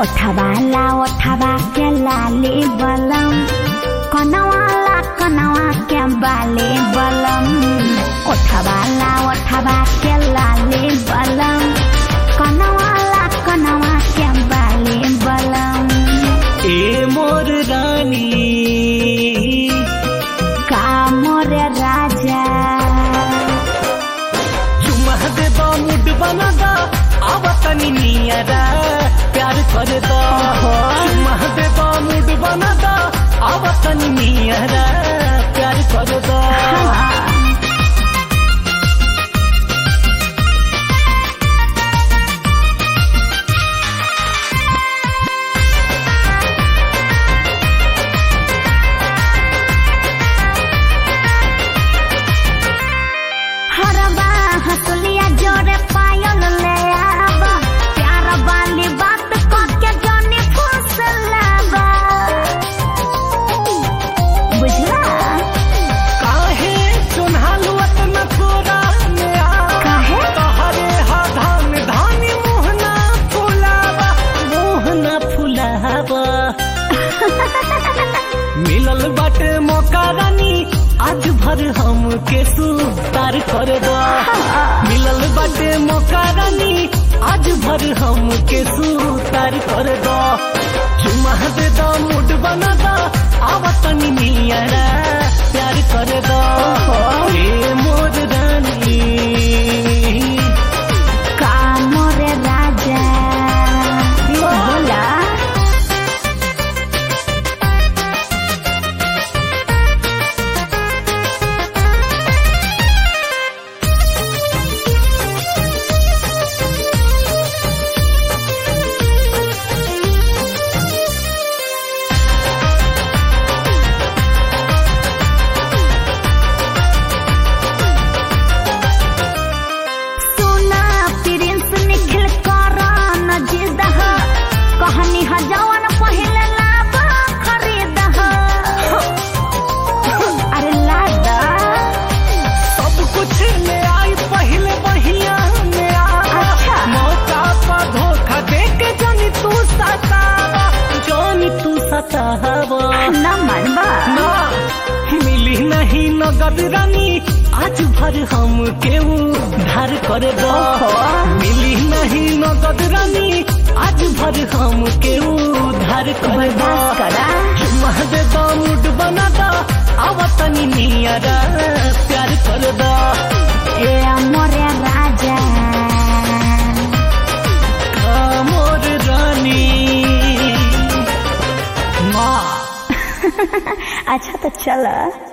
ओठवा के लाली बलम कनवा के बाली बलम ओठवा के लाली बलम कनवा के बाली बलम। ए मोर रानी का मोर राजा चुमा दे दो मुड बना दा आवतनी नियरा प्यार कर दो चुमा दे दो मुड बना दा आवतनी नियरा प्यार कर दो। हसुलिया जोरे पायल ले आब प्यार वाली बात करके जानी फुसलाबा बुझला। काहे सुनहालू अतना तोरा में काहे तोहरे हा धानी मोहना फुलावा मिलल बाटे मौका रानी आज भर हम के सुतार कर दो मिलल बाटे मौका रानी आज भर हम के सुतार कर दो चुमा दे दो मुड बना दो आवतनी नियरा प्यार कर दो। ए मोर रानी का मोर राजा बोला। कहानी हजावन पहले लाबा खरीद अरे लादा सब कुछ ले आई पहले बहिया में अच्छा। मौका पर धोखा दे के जानी तू सतावा न मनबा ना मिली नहीं नगद रानी आज भर हम के उधार कर दो मिली नहीं नगद रानी आज भर हम के उधार कर दो चुमा दे दो मुड बना दो आवतनी नियरा प्यार कर दो। ए मोर राजा मोर रानी माँ अच्छा तो चला।